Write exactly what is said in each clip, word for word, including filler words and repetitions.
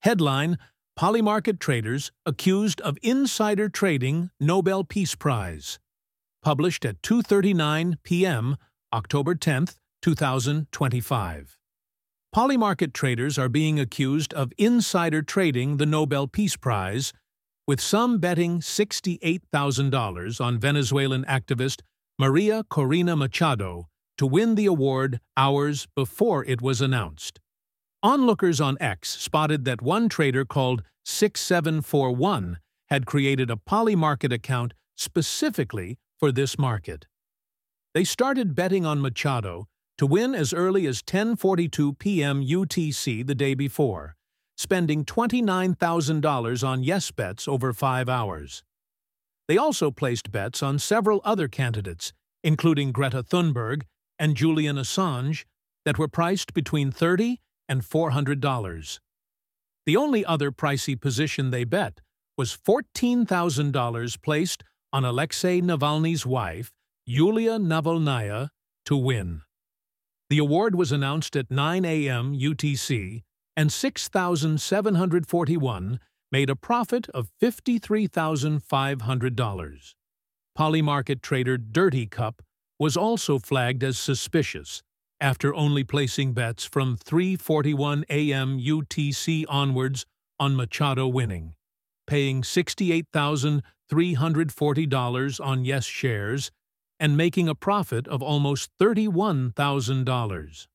Headline: Polymarket traders accused of insider trading Nobel Peace Prize. Published at two thirty-nine p m, October tenth, two thousand twenty-five. Polymarket traders are being accused of insider trading the Nobel Peace Prize, with some betting sixty-eight thousand dollars on Venezuelan activist Maria Corina Machado to win the award hours before it was announced. Onlookers on X spotted that one trader called six seven four one had created a Polymarket account specifically for this market. They started betting on Machado to win as early as ten forty-two p m U T C the day before, spending twenty-nine thousand dollars on yes bets over five hours. They also placed bets on several other candidates, including Greta Thunberg and Julian Assange, that were priced between thirty dollars and four hundred dollars. The only other pricey position they bet was fourteen thousand dollars placed on Alexei Navalny's wife, Yulia Navalnaya, to win. The award was announced at nine a m U T C, and six thousand seven hundred forty-one made a profit of fifty-three thousand five hundred dollars. Polymarket trader Dirty Cup was also flagged as suspicious after only placing bets from three forty-one a m U T C onwards on Machado winning, paying sixty-eight thousand three hundred forty dollars on yes shares and making a profit of almost thirty-one thousand dollars.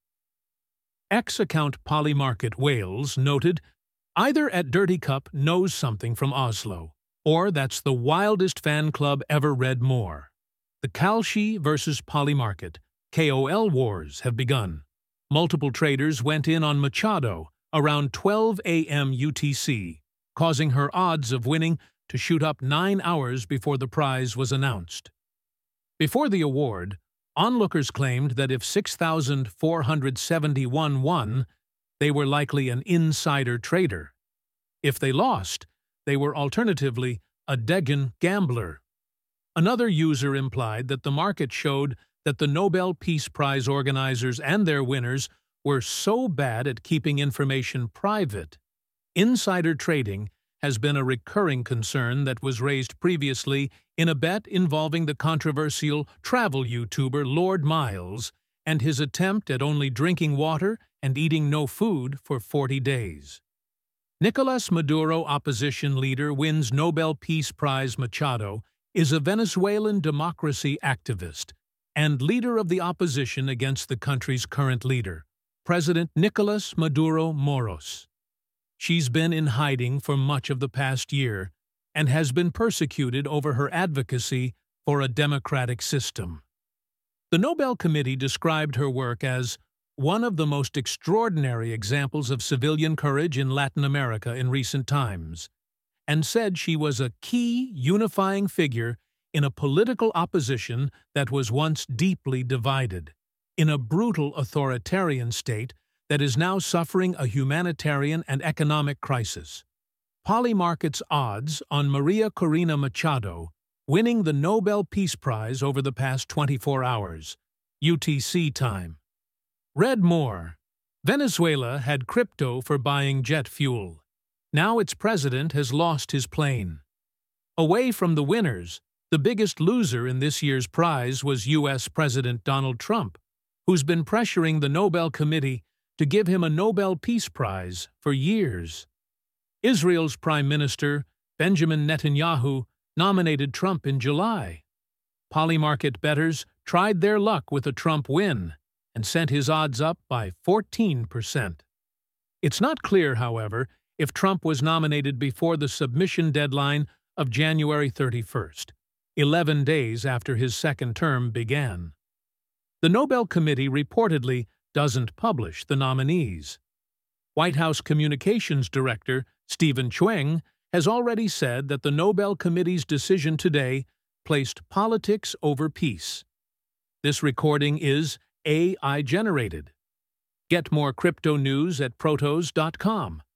X account Polymarket Wales noted, "Either at Dirty Cup knows something from Oslo, or that's the wildest fan club ever read more. The Kalshi versus Polymarket K O L wars have begun. Multiple traders went in on Machado around twelve a m U T C, causing her odds of winning to shoot up nine hours before the prize was announced." Before the award, onlookers claimed that if six thousand four hundred seventy-one won, they were likely an insider trader. If they lost, they were alternatively a Degen gambler. Another user implied that the market showed that the Nobel Peace Prize organizers and their winners were so bad at keeping information private. Insider trading has been a recurring concern that was raised previously in a bet involving the controversial travel YouTuber Lord Miles and his attempt at only drinking water and eating no food for forty days. Nicolas Maduro opposition leader wins Nobel Peace Prize. Machado is a Venezuelan democracy activist and leader of the opposition against the country's current leader, President Nicolas Maduro Moros. She's been in hiding for much of the past year and has been persecuted over her advocacy for a democratic system. The Nobel Committee described her work as one of the most extraordinary examples of civilian courage in Latin America in recent times, and said she was a key unifying figure in a political opposition that was once deeply divided, in a brutal authoritarian state that is now suffering a humanitarian and economic crisis. Polymarket's odds on Maria Corina Machado winning the Nobel Peace Prize over the past twenty-four hours, U T C time. Read more. Venezuela had crypto for buying jet fuel. Now its president has lost his plane. Away from the winners, the biggest loser in this year's prize was U S President Donald Trump, who's been pressuring the Nobel Committee to give him a Nobel Peace Prize for years. Israel's Prime Minister, Benjamin Netanyahu, nominated Trump in July. Polymarket bettors tried their luck with a Trump win and sent his odds up by fourteen percent. It's not clear, however, if Trump was nominated before the submission deadline of January thirty-first, eleven days after his second term began. The Nobel Committee reportedly doesn't publish the nominees. White House Communications Director Stephen Chuang has already said that the Nobel Committee's decision today placed politics over peace. This recording is A I generated. Get more crypto news at protos dot com.